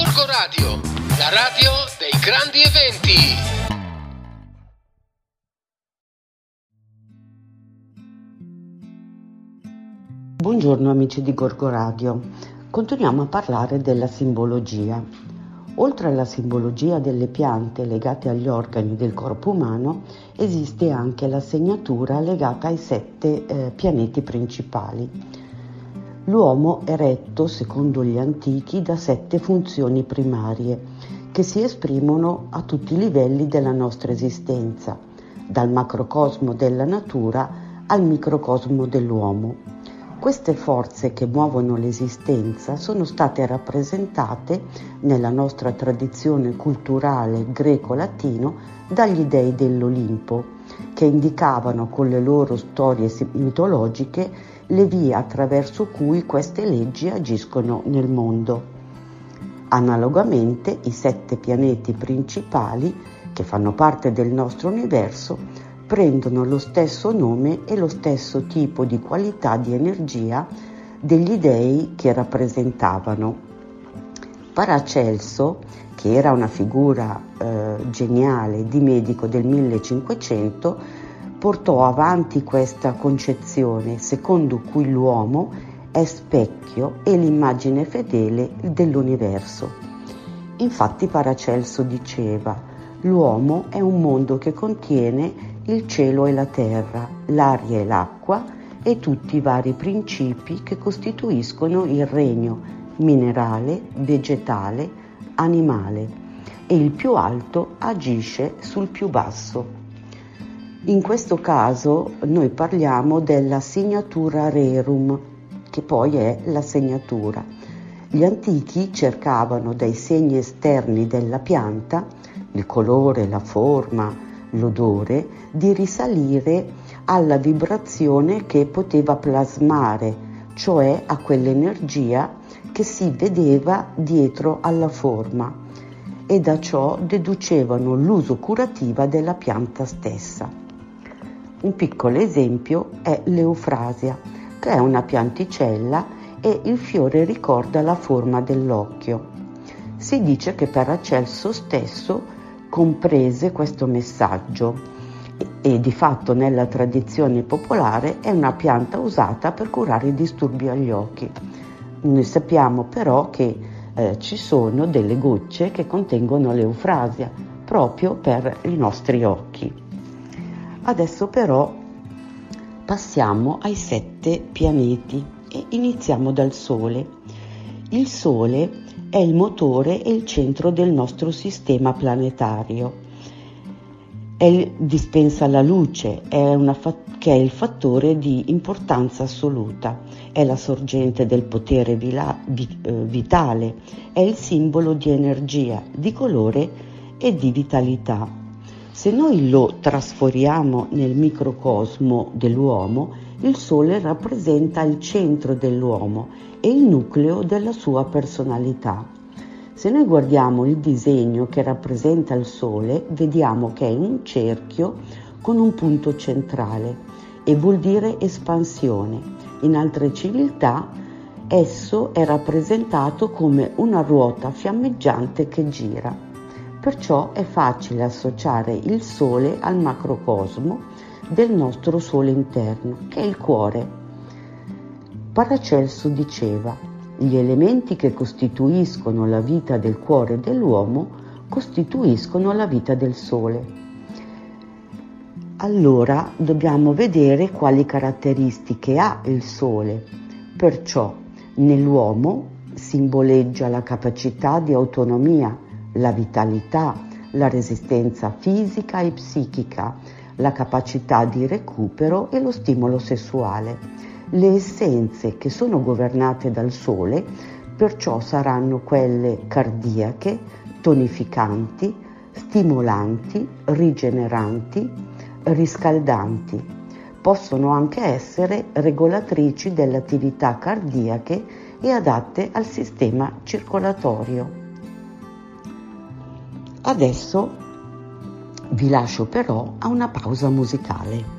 Gorgo Radio, la radio dei grandi eventi. Buongiorno amici di Gorgo Radio, continuiamo a parlare della simbologia. Oltre alla simbologia delle piante legate agli organi del corpo umano, esiste anche la segnatura legata ai 7 pianeti principali. L'uomo è retto, secondo gli antichi, da 7 funzioni primarie che si esprimono a tutti i livelli della nostra esistenza, dal macrocosmo della natura al microcosmo dell'uomo. Queste forze che muovono l'esistenza sono state rappresentate nella nostra tradizione culturale greco-latino dagli dei dell'Olimpo, che indicavano con le loro storie mitologiche le vie attraverso cui queste leggi agiscono nel mondo. Analogamente, i 7 pianeti principali, che fanno parte del nostro universo, prendono lo stesso nome e lo stesso tipo di qualità di energia degli dei che rappresentavano. Paracelso, che era una figura geniale di medico del 1500, portò avanti questa concezione secondo cui l'uomo è specchio e l'immagine fedele dell'universo. Infatti Paracelso diceva: l'uomo è un mondo che contiene il cielo e la terra, l'aria e l'acqua e tutti i vari principi che costituiscono il regno minerale, vegetale, animale, e il più alto agisce sul più basso. In questo caso noi parliamo della signatura rerum, che poi è la segnatura. Gli antichi cercavano dai segni esterni della pianta, il colore, la forma, l'odore, di risalire alla vibrazione che poteva plasmare, cioè a quell'energia che si vedeva dietro alla forma, e da ciò deducevano l'uso curativa della pianta stessa. Un piccolo esempio è l'eufrasia, che è una pianticella e il fiore ricorda la forma dell'occhio. Si dice che Paracelso stesso comprese questo messaggio e di fatto nella tradizione popolare è una pianta usata per curare i disturbi agli occhi. Noi sappiamo però che ci sono delle gocce che contengono l'eufrasia proprio per i nostri occhi. Adesso però passiamo ai 7 pianeti e iniziamo dal Sole. Il Sole è il motore e il centro del nostro sistema planetario. Dispensa la luce, che è il fattore di importanza assoluta, è la sorgente del potere vitale, è il simbolo di energia, di colore e di vitalità. Se noi lo trasferiamo nel microcosmo dell'uomo, il Sole rappresenta il centro dell'uomo e il nucleo della sua personalità. Se noi guardiamo il disegno che rappresenta il Sole, vediamo che è un cerchio con un punto centrale e vuol dire espansione. In altre civiltà esso è rappresentato come una ruota fiammeggiante che gira. Perciò è facile associare il Sole al macrocosmo del nostro Sole interno, che è il cuore. Paracelso diceva: gli elementi che costituiscono la vita del cuore dell'uomo costituiscono la vita del Sole. Allora dobbiamo vedere quali caratteristiche ha il Sole. Perciò nell'uomo simboleggia la capacità di autonomia, la vitalità, la resistenza fisica e psichica, la capacità di recupero e lo stimolo sessuale. Le essenze che sono governate dal Sole perciò saranno quelle cardiache, tonificanti, stimolanti, rigeneranti, riscaldanti. Possono anche essere regolatrici delle attività cardiache e adatte al sistema circolatorio. Adesso vi lascio però a una pausa musicale.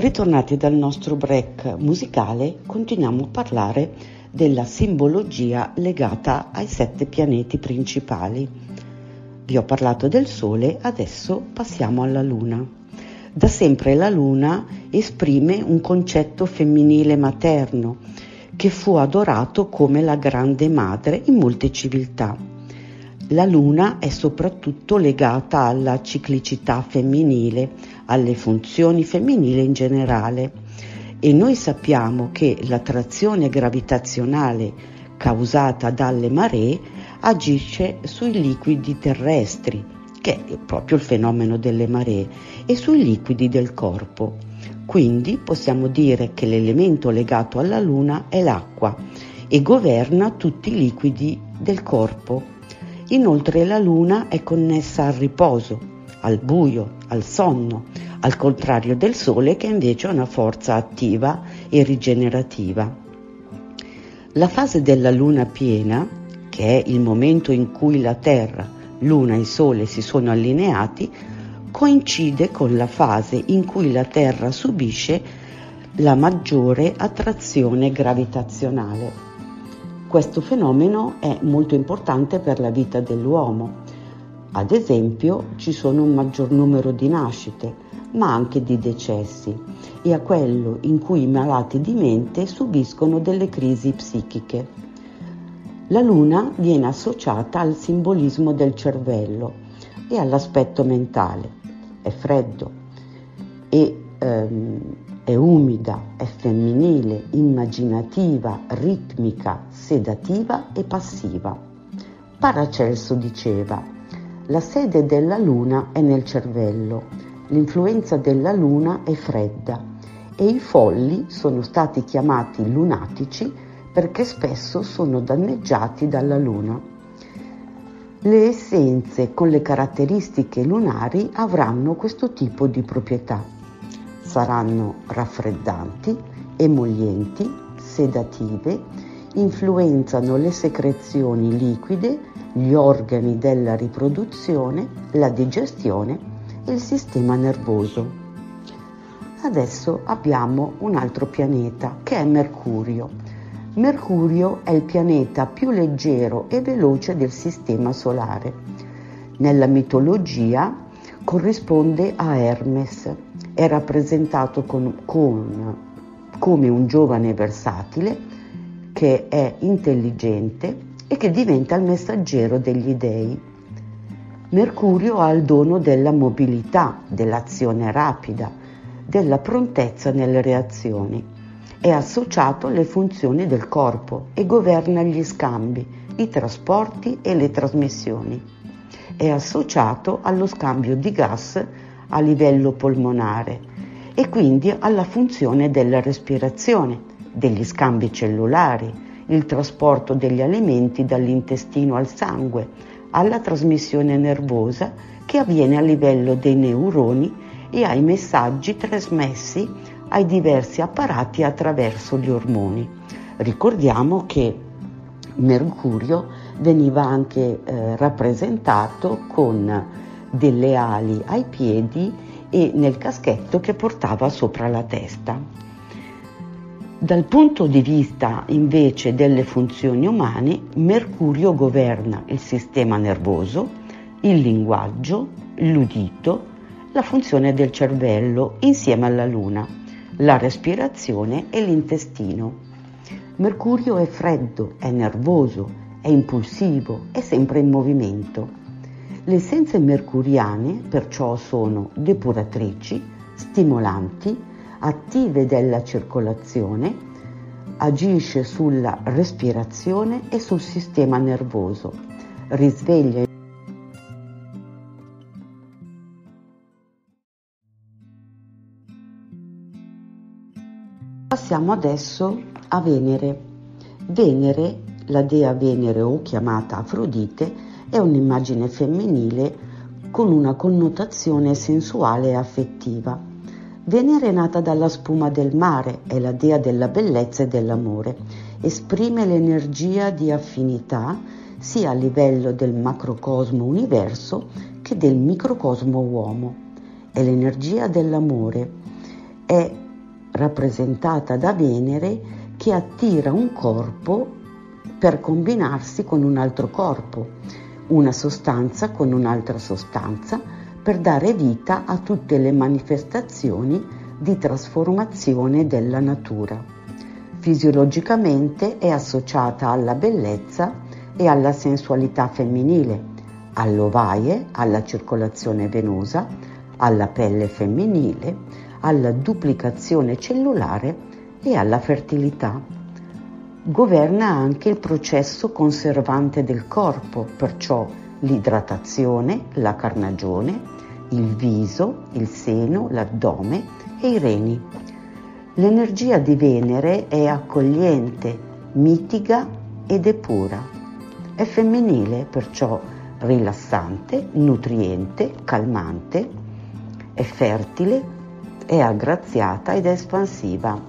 Ritornati dal nostro break musicale, continuiamo a parlare della simbologia legata ai 7 pianeti principali. Vi ho parlato del Sole, adesso passiamo alla Luna. Da sempre la Luna esprime un concetto femminile materno che fu adorato come la grande madre in molte civiltà. La Luna è soprattutto legata alla ciclicità femminile, alle funzioni femminili in generale, e noi sappiamo che l'attrazione gravitazionale causata dalle maree agisce sui liquidi terrestri, che è proprio il fenomeno delle maree, e sui liquidi del corpo. Quindi possiamo dire che l'elemento legato alla Luna è l'acqua e governa tutti i liquidi del corpo. Inoltre la Luna è connessa al riposo, al buio, al sonno, al contrario del Sole che invece ha una forza attiva e rigenerativa. La fase della Luna piena, che è il momento in cui la Terra, Luna e Sole si sono allineati, coincide con la fase in cui la Terra subisce la maggiore attrazione gravitazionale. Questo fenomeno è molto importante per la vita dell'uomo. Ad esempio, ci sono un maggior numero di nascite, ma anche di decessi, e a quello in cui i malati di mente subiscono delle crisi psichiche. La Luna viene associata al simbolismo del cervello e all'aspetto mentale. È freddo, è umida, è femminile, immaginativa, ritmica, sedativa e passiva. Paracelso diceva: la sede della Luna è nel cervello, l'influenza della Luna è fredda e i folli sono stati chiamati lunatici perché spesso sono danneggiati dalla Luna. Le essenze con le caratteristiche lunari avranno questo tipo di proprietà. Saranno raffreddanti, emollienti, sedative, influenzano le secrezioni liquide, gli organi della riproduzione, la digestione e il sistema nervoso. Adesso abbiamo un altro pianeta che è Mercurio. Mercurio è il pianeta più leggero e veloce del Sistema Solare. Nella mitologia corrisponde a Hermes, è rappresentato come un giovane versatile che è intelligente e che diventa il messaggero degli dei. Mercurio ha il dono della mobilità, dell'azione rapida, della prontezza nelle reazioni. È associato alle funzioni del corpo e governa gli scambi, i trasporti e le trasmissioni. È associato allo scambio di gas a livello polmonare e quindi alla funzione della respirazione, degli scambi cellulari, il trasporto degli alimenti dall'intestino al sangue, alla trasmissione nervosa che avviene a livello dei neuroni e ai messaggi trasmessi ai diversi apparati attraverso gli ormoni. Ricordiamo che Mercurio veniva anche rappresentato con delle ali ai piedi e nel caschetto che portava sopra la testa. Dal punto di vista invece delle funzioni umane, Mercurio governa il sistema nervoso, il linguaggio, l'udito, la funzione del cervello insieme alla Luna, la respirazione e l'intestino. Mercurio è freddo, è nervoso, è impulsivo, è sempre in movimento. Le essenze mercuriane perciò sono depuratrici, stimolanti, attive della circolazione, agisce sulla respirazione e sul sistema nervoso, risveglia. Passiamo adesso a Venere. Venere, la dea Venere o chiamata Afrodite, è un'immagine femminile con una connotazione sensuale e affettiva. Venere è nata dalla spuma del mare, è la dea della bellezza e dell'amore. Esprime l'energia di affinità sia a livello del macrocosmo universo che del microcosmo uomo. È l'energia dell'amore, è rappresentata da Venere che attira un corpo per combinarsi con un altro corpo, una sostanza con un'altra sostanza, per dare vita a tutte le manifestazioni di trasformazione della natura. Fisiologicamente è associata alla bellezza e alla sensualità femminile, all'ovaie, alla circolazione venosa, alla pelle femminile, alla duplicazione cellulare e alla fertilità. Governa anche il processo conservante del corpo, perciò l'idratazione, la carnagione, il viso, il seno, l'addome e i reni. L'energia di Venere è accogliente, mitiga ed epura. È femminile, perciò rilassante, nutriente, calmante, è fertile, è aggraziata ed espansiva.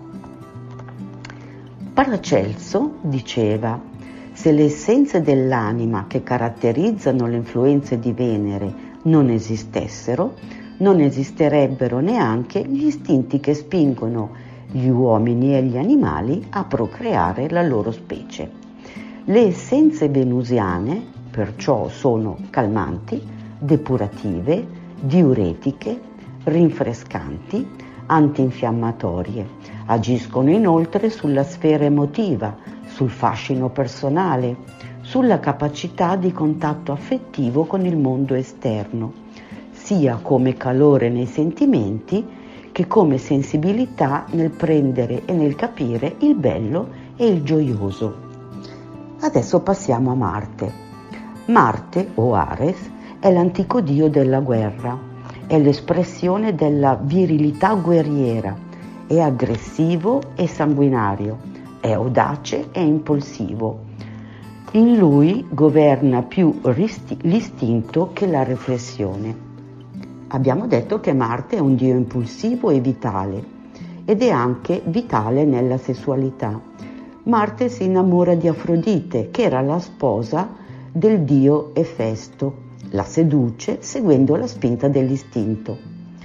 Paracelso diceva: se le essenze dell'anima che caratterizzano le influenze di Venere non esistessero, non esisterebbero neanche gli istinti che spingono gli uomini e gli animali a procreare la loro specie. Le essenze venusiane, perciò, sono calmanti, depurative, diuretiche, rinfrescanti, antinfiammatorie. Agiscono inoltre sulla sfera emotiva, sul fascino personale, sulla capacità di contatto affettivo con il mondo esterno, sia come calore nei sentimenti che come sensibilità nel prendere e nel capire il bello e il gioioso. Adesso passiamo a Marte. Marte, o Ares, è l'antico dio della guerra, è l'espressione della virilità guerriera, è aggressivo e sanguinario, è audace e impulsivo. In lui governa più l'istinto che la riflessione. Abbiamo detto che Marte è un dio impulsivo e vitale, ed è anche vitale nella sessualità. Marte si innamora di Afrodite, che era la sposa del dio Efesto. La seduce seguendo la spinta dell'istinto.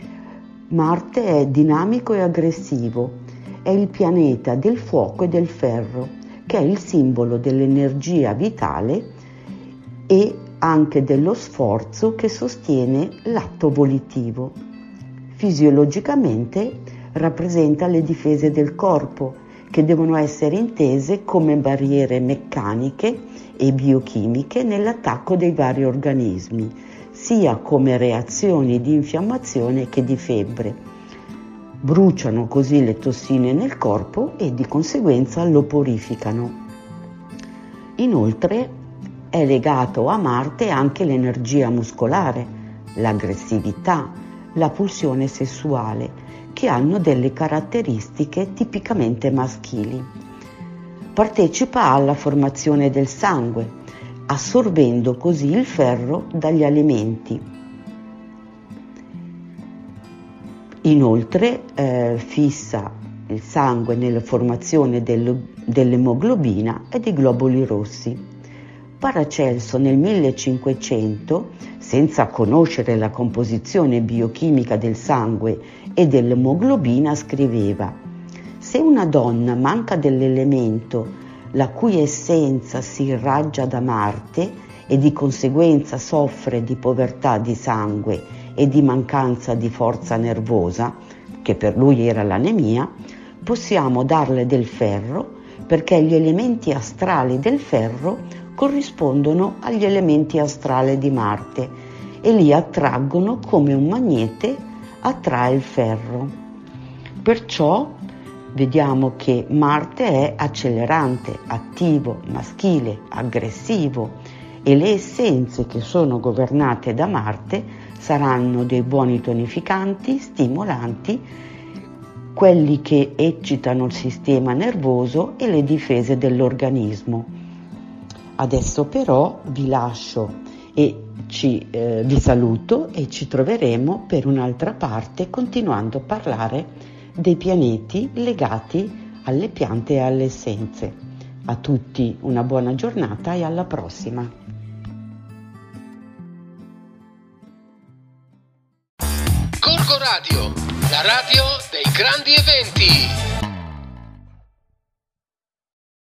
Marte è dinamico e aggressivo, è il pianeta del fuoco e del ferro, che è il simbolo dell'energia vitale e anche dello sforzo che sostiene l'atto volitivo. Fisiologicamente rappresenta le difese del corpo, che devono essere intese come barriere meccaniche e biochimiche nell'attacco dei vari organismi, sia come reazioni di infiammazione che di febbre. Bruciano così le tossine nel corpo e di conseguenza lo purificano. Inoltre è legato a Marte anche l'energia muscolare, l'aggressività, la pulsione sessuale, che hanno delle caratteristiche tipicamente maschili. Partecipa alla formazione del sangue, assorbendo così il ferro dagli alimenti. Inoltre fissa il sangue nella formazione dell'emoglobina e dei globuli rossi. Paracelso nel 1500, senza conoscere la composizione biochimica del sangue e dell'emoglobina, scriveva: se una donna manca dell'elemento la cui essenza si irraggia da Marte e di conseguenza soffre di povertà di sangue e di mancanza di forza nervosa, che per lui era l'anemia, possiamo darle del ferro, perché gli elementi astrali del ferro corrispondono agli elementi astrali di Marte e li attraggono come un magnete attrae il ferro. Perciò vediamo che Marte è accelerante, attivo, maschile, aggressivo, e le essenze che sono governate da Marte saranno dei buoni tonificanti, stimolanti, quelli che eccitano il sistema nervoso e le difese dell'organismo. Adesso però vi lascio e vi saluto e ci troveremo per un'altra parte, continuando a parlare dei pianeti legati alle piante e alle essenze. A tutti una buona giornata e alla prossima. Gorgo Radio, La radio dei grandi eventi.